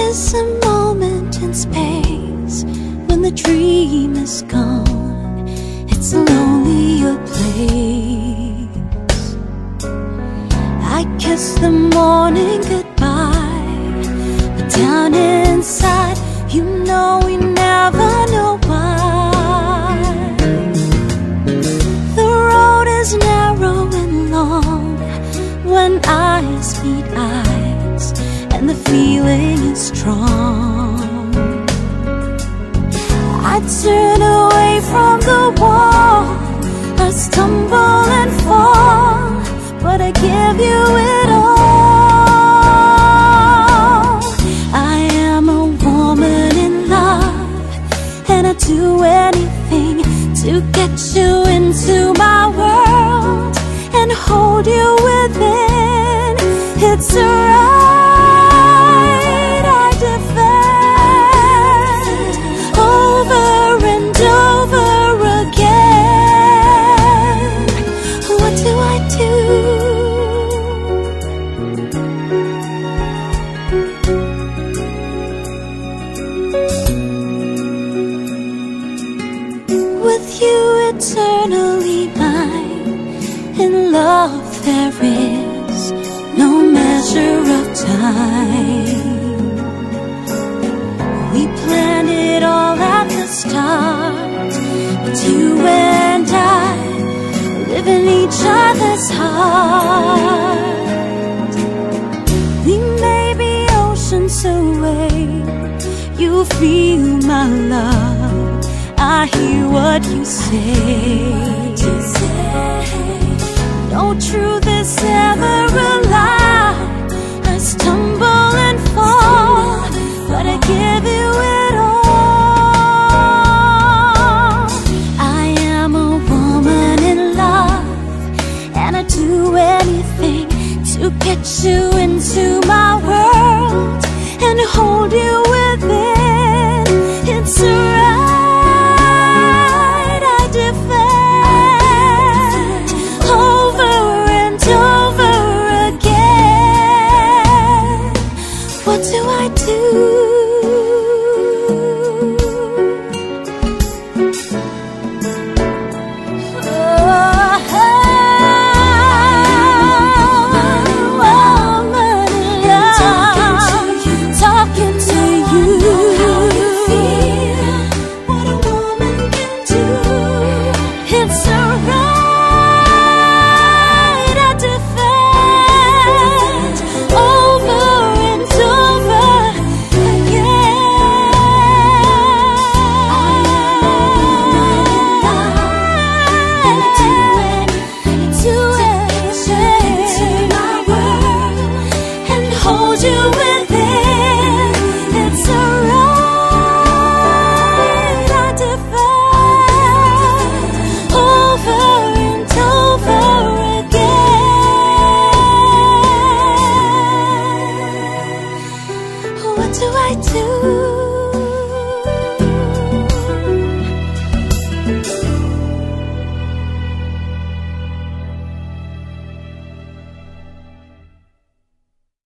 is a moment in space when the dream is gone. It's a lonelier place. I kiss the morning goodbye, but down inside, you know we never know why. The road is narrow and long when eyes meet eyes, and the feeling is strong. I turn away from the wall, I stumble and fall, but I give you it all. I am a woman in love, and I'd do anything to get you into my world and hold you within. It's alright, I defend over and over again. What do I do? With you eternally mine, in love there is no measure of time. We planned it all at the start, but you and I live in each other's heart. We may be oceans away, you feel my love, I hear what you say. No truth is ever a lie. I stumble and fall, but I give you it all. I am a woman in love, and I'd do anything to get you into my world and hold you within. It's alright, I defend over and over again. What do I do? Talking to you, how you feel, what a woman can do. It's